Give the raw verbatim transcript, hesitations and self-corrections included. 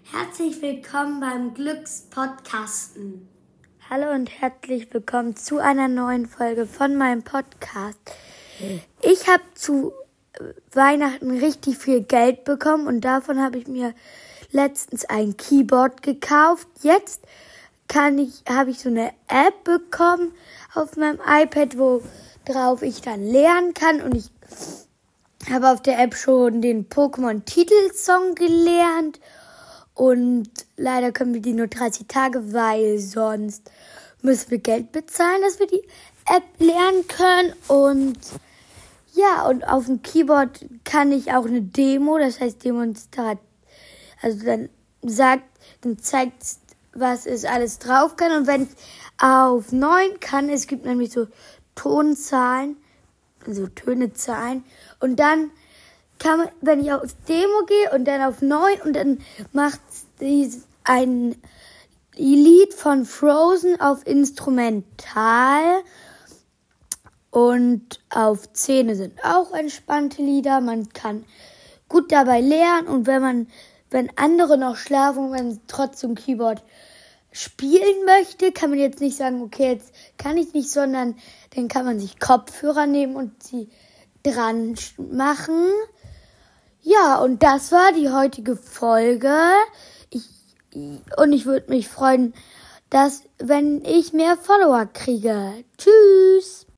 Herzlich willkommen beim Glückspodcasten. Hallo und herzlich willkommen zu einer neuen Folge von meinem Podcast. Ich habe zu Weihnachten richtig viel Geld bekommen und davon habe ich mir letztens ein Keyboard gekauft. Jetzt kann ich, habe ich so eine App bekommen auf meinem iPad, wo drauf ich dann lernen kann, und ich habe auf der App schon den Pokémon-Titelsong gelernt. Und leider können wir die nur dreißig Tage, weil sonst müssen wir Geld bezahlen, dass wir die App lernen können. Und ja, und auf dem Keyboard kann ich auch eine Demo, das heißt Demonstrat. Also dann sagt, dann zeigt, was es alles drauf kann. Und wenn ich auf neun kann, es gibt nämlich so Tonzahlen, also Tönezahlen, und dann kann man, wenn ich auf Demo gehe und dann auf neun und dann macht sie ein Lied von Frozen auf Instrumental, und auf zehn sind auch entspannte Lieder. Man kann gut dabei lernen, und wenn man, wenn andere noch schlafen und man trotzdem Keyboard spielen möchte, kann man jetzt nicht sagen, okay, jetzt kann ich nicht, sondern dann kann man sich Kopfhörer nehmen und sie dran machen. Ja, und das war die heutige Folge. Ich, und ich würde mich freuen, dass, wenn ich mehr Follower kriege. Tschüss!